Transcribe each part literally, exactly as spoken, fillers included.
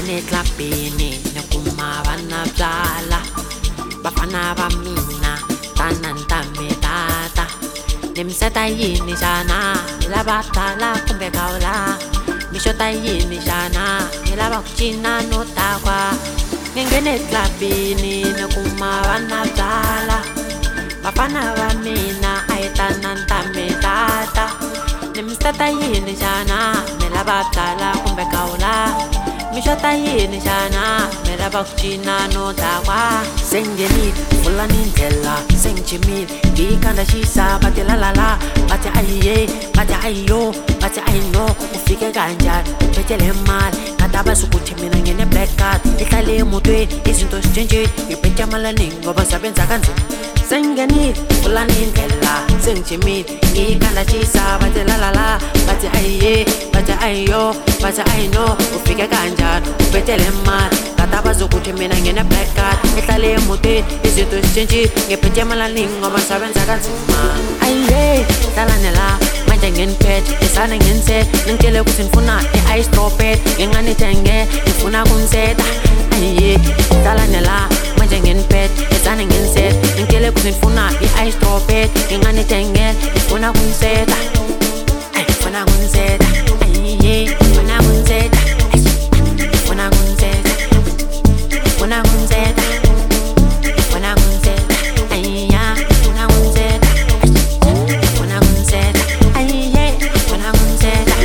ngingene eklabhini nekuma banabzala bafana bamina tanantame tata nimseta yini jana nilabadala kumbe kaula mishota yini jana nilabakuchina notakwa ngingene eklabhini nekuma banabzala bafana bamina tanantame tata nimseta yini jana nilabadala kumbe kaula mishota yini jana melabakuchina notakwa sengenit fulani ndlela sengchimit ngikanda shisa bathi la la la bathi ayiye bathi ayiyo bathi ayino ufike kanjani uphethele imali kadaba sukuthi mina ngene black card ihlale emotweni izinto sitshintshe ngiphethe amalaningi ngoba sabenza kanzima sengenit fulani ndlela sengchimit ngikanda shisa bathi la la la bathi ayiye bathi ayiyo bathi ayino ufike kanjani uphethele imali kadaba sukuthi mina ngene black card ihlale emotweni izinto sitshintshe ngiphethe amalaningi ngoba sabenza kanzima ayiye hlala nela manje ngeniphethe esana ngense ngitshele ukuthi ngifuna i-ice dropet nginganithenge ngifuna kumseta ayiye hlala nela manje ngeniphethe esana ngense ngitshele ukuthi ngifuna i-ice dropet nginganithenge ngifuna kumseta ngifuna kumseta ayiye ngifuna kumseta ngifuna kumseta ngifuna kumseta ngifuna kumseta ayiya ngifuna kumseta ngifuna kumseta ayiye ngifuna kumseta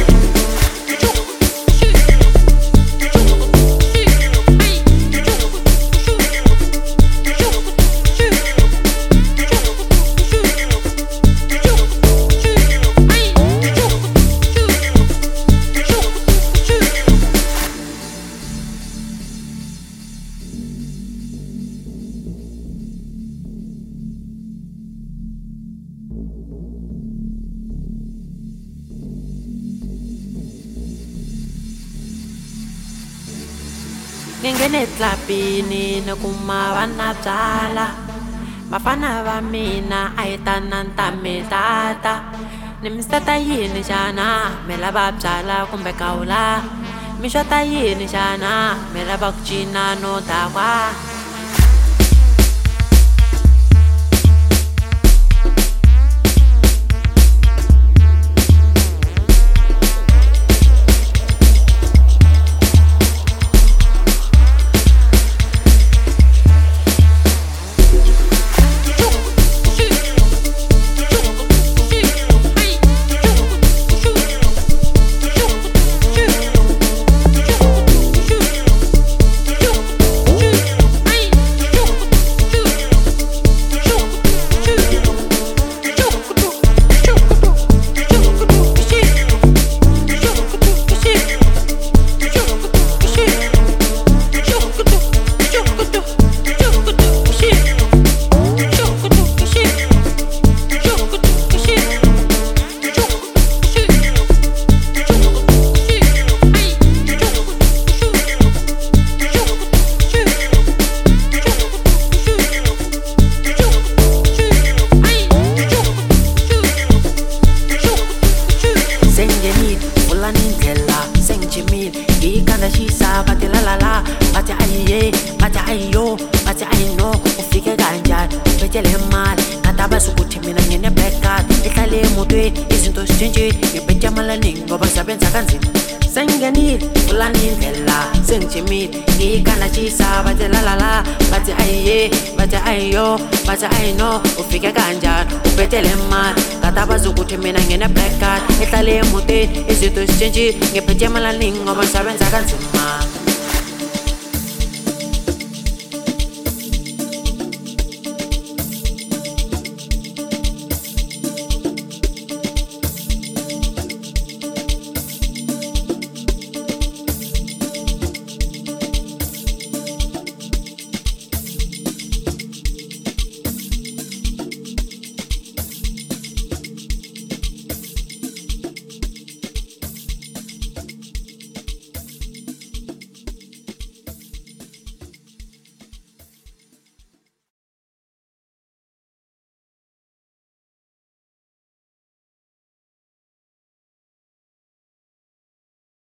ngingene eklabhini nekuma banabzala bafana bamina tanantame tata nimseta yini jana melababzala kumbe kaula mishota yini jana melabakuchina notakwa ngikanda shisa bathi la la la bathi ayiye bathi ayiyo bathi ayino ufike kanjani uphethele imali kadaba sukuthi mina ngene black card ihlale emotweni izinto sitshintshe ngiphethe amalaningi ngoba sabenza kanzima sengenile fulani ndlela sengijimile ngikanda shisa bathi la la la bathi ayiye bathi ayiyo bathi ayino ufike kanjani uphethele imali kadaba sukuthi mina ngene black card ihlale emotweni izinto sitshintshe ngiphethe amalaningi ngoba sabenza kanzima